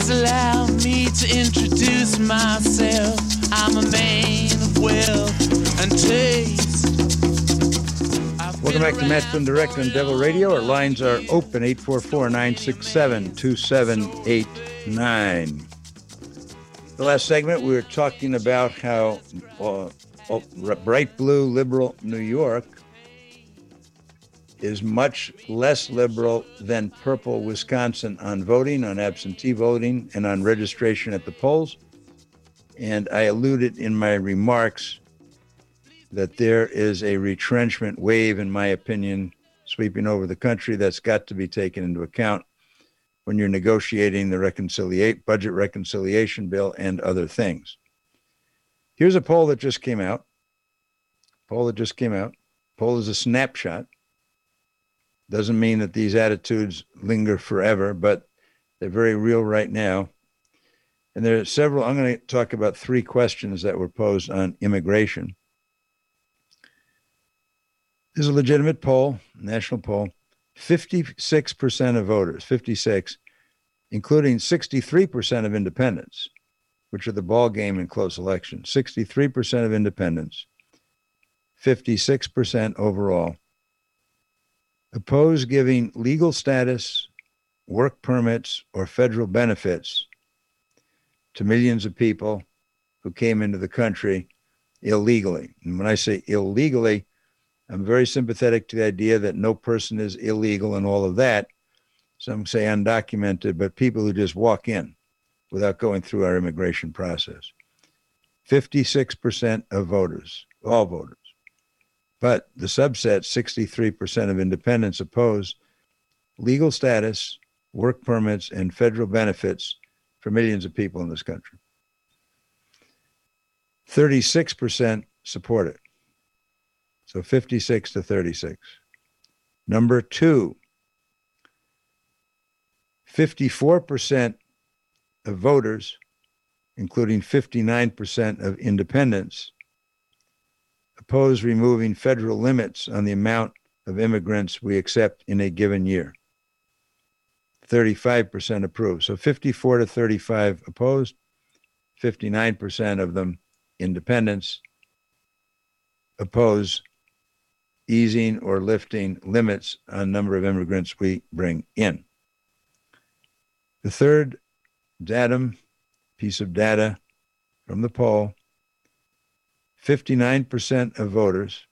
Please allow me to introduce myself. I'm a man of wealth and taste. Welcome back to Matt Flynn Direct on Devil Radio. Our lines are open, 844-967-2789. The last segment, we were talking about how bright blue liberal New York is much less liberal than purple Wisconsin on voting, on absentee voting, and on registration at the polls. And I alluded in my remarks that there is a retrenchment wave, in my opinion, sweeping over the country that's got to be taken into account when you're negotiating the budget reconciliation bill and other things. Here's a poll that just came out. Poll is a snapshot. Doesn't mean that these attitudes linger forever, but they're very real right now. And there are several. I'm going to talk about three questions that were posed on immigration. This is a legitimate poll, national poll. 56% of voters, 56, including 63% of independents, which are the ball game in close elections. 63% of independents, 56% overall, oppose giving legal status, work permits, or federal benefits to millions of people who came into the country illegally. And when I say illegally, I'm very sympathetic to the idea that no person is illegal and all of that. Some say undocumented, but people who just walk in without going through our immigration process. 56% of voters, all voters. But the subset, 63% of independents, oppose legal status, work permits, and federal benefits for millions of people in this country. 36% support it. So 56 to 36. Number two, 54% of voters, including 59% of independents, oppose removing federal limits on the amount of immigrants we accept in a given year. 35% approve. So 54 to 35 opposed, 59% of them independents oppose easing or lifting limits on number of immigrants we bring in. The third piece of data from the poll, 59% of voters,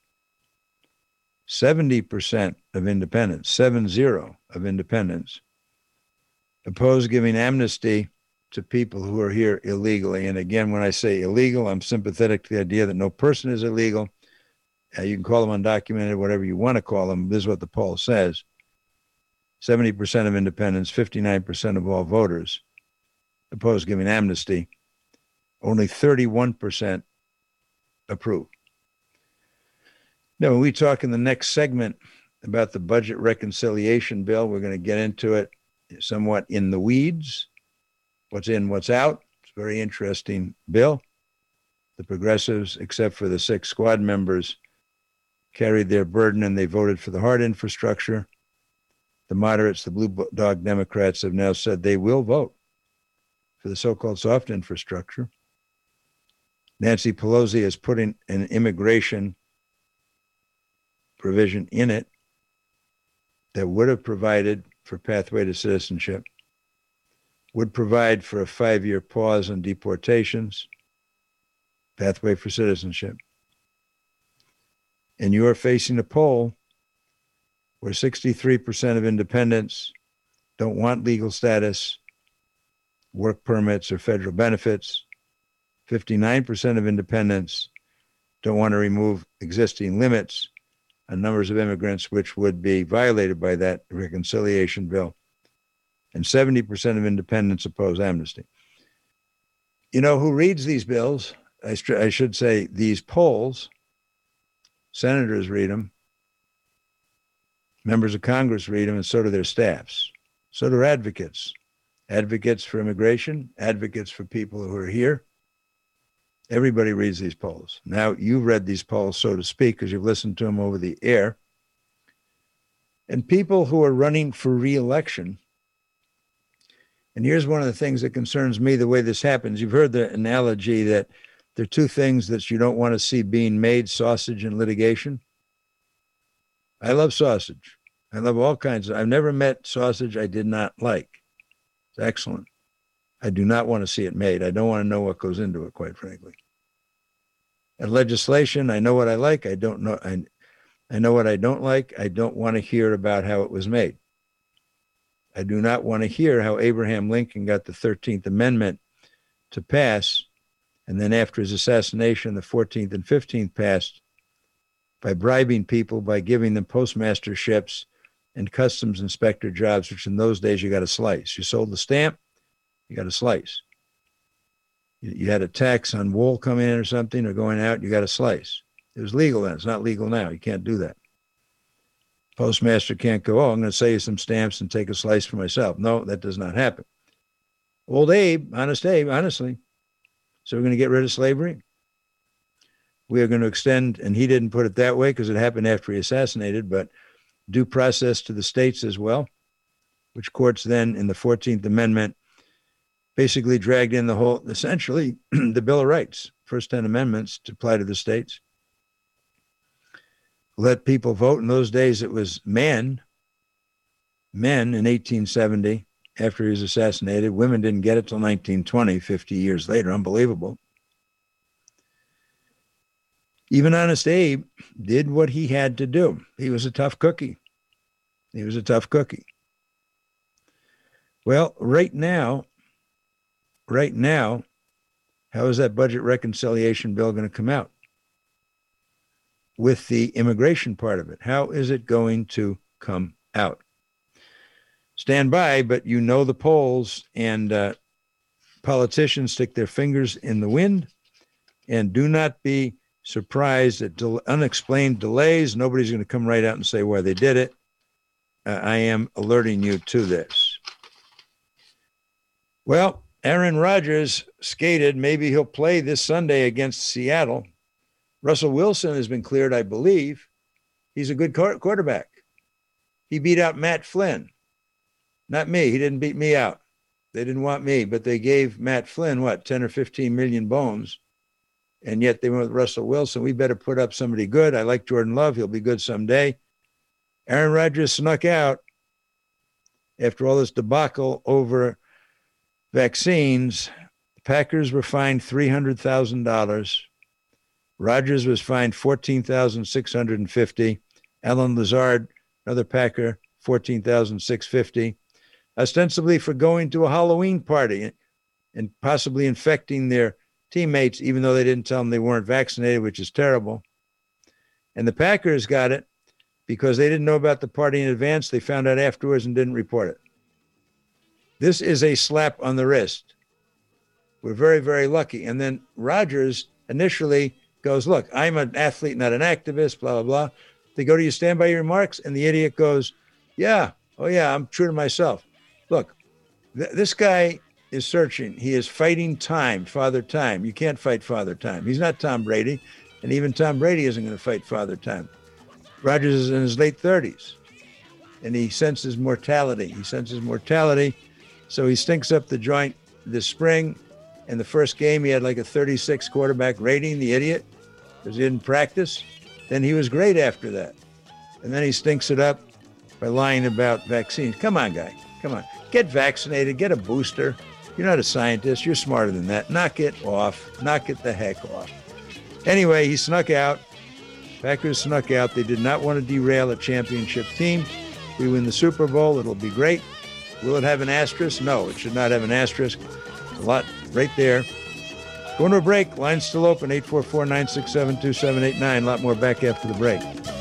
70% of independents, 70 of independents, oppose giving amnesty to people who are here illegally. And again, when I say illegal, I'm sympathetic to the idea that no person is illegal. You can call them undocumented, whatever you want to call them. This is what the poll says. 70% of independents, 59% of all voters oppose giving amnesty. Only 31% approve. Now, when we talk in the next segment about the budget reconciliation bill, we're going to get into it somewhat in the weeds. What's in, what's out. It's a very interesting bill. The progressives, except for the 6 squad members, carried their burden and they voted for the hard infrastructure. The moderates, the Blue Dog Democrats, have now said they will vote for the so-called soft infrastructure. Nancy Pelosi is putting an immigration provision in it that would have provided for pathway to citizenship, would provide for a 5-year pause on deportations, pathway for citizenship. And you are facing a poll where 63% of independents don't want legal status, work permits, or federal benefits. 59% of independents don't want to remove existing limits on numbers of immigrants, which would be violated by that reconciliation bill. And 70% of independents oppose amnesty. You know who reads these bills? I should say these polls. Senators read them. Members of Congress read them, and so do their staffs. So do advocates. Advocates for immigration, advocates for people who are here. Everybody reads these polls. Now, you've read these polls, so to speak, because you've listened to them over the air. And people who are running for re-election And here's one of the things that concerns me, the way this happens. You've heard the analogy that there are two things that you don't want to see being made, sausage and litigation. I love sausage. I love all kinds of, I've never met sausage I did not like. It's excellent. I do not want to see it made. I don't want to know what goes into it, quite frankly. And legislation, I know what I like. I don't know. I know what I don't like. I don't want to hear about how it was made. I do not want to hear how Abraham Lincoln got the 13th Amendment to pass, and then after his assassination, the 14th and 15th passed by bribing people, by giving them postmasterships and customs inspector jobs, which in those days you got a slice. You sold the stamp, you got a slice. You had a tax on wool coming in or something or going out, you got a slice. It was legal then. It's not legal now. You can't do that. Postmaster can't go, I'm going to sell you some stamps and take a slice for myself. No, that does not happen. Old Abe, honest Abe, honestly. So we're going to get rid of slavery. We are going to extend, and he didn't put it that way because it happened after he assassinated, but due process to the states as well, which courts then in the 14th Amendment basically dragged in the whole, essentially, the Bill of Rights, first 10 amendments to apply to the states. Let people vote. In those days, it was men in 1870, after he was assassinated. Women didn't get it till 1920, 50 years later. Unbelievable. Even Honest Abe did what he had to do. He was a tough cookie. He was a tough cookie. Well, right now, how is that budget reconciliation bill going to come out? With the immigration part of it. How is it going to come out? Stand by, but you know the polls, and politicians stick their fingers in the wind, and do not be surprised at unexplained delays. Nobody's going to come right out and say why they did it. I am alerting you to this. Well, Aaron Rodgers skated. Maybe he'll play this Sunday against Seattle. Russell Wilson has been cleared, I believe. He's a good quarterback. He beat out Matt Flynn. Not me. He didn't beat me out. They didn't want me, but they gave Matt Flynn, 10 or 15 million bones. And yet they went with Russell Wilson. We better put up somebody good. I like Jordan Love. He'll be good someday. Aaron Rodgers snuck out after all this debacle over vaccines. The Packers were fined $300,000. Rodgers was fined $14,650. Alan Lazard, another Packer, $14,650, ostensibly for going to a Halloween party and possibly infecting their teammates, even though they didn't tell them they weren't vaccinated, which is terrible. And the Packers got it because they didn't know about the party in advance. They found out afterwards and didn't report it. This is a slap on the wrist. We're very, very lucky. And then Rodgers initially goes, look, I'm an athlete, not an activist, blah, blah, blah. They go, do you stand by your remarks? And the idiot goes, yeah, I'm true to myself. Look, this guy is searching. He is fighting time, Father Time. You can't fight Father Time. He's not Tom Brady, and even Tom Brady isn't going to fight Father Time. Rodgers is in his late 30s, and he senses mortality. So he stinks up the joint this spring. In the first game, he had like a 36 quarterback rating, the idiot, because he didn't practice. Then he was great after that. And then he stinks it up by lying about vaccines. Come on, guy. Come on. Get vaccinated. Get a booster. You're not a scientist. You're smarter than that. Knock it off. Knock it the heck off. Anyway, he snuck out. Packers snuck out. They did not want to derail a championship team. We win the Super Bowl. It'll be great. Will it have an asterisk? No, it should not have an asterisk. A lot right there. Going to a break. Line's still open, 844-967-2789. A lot more back after the break.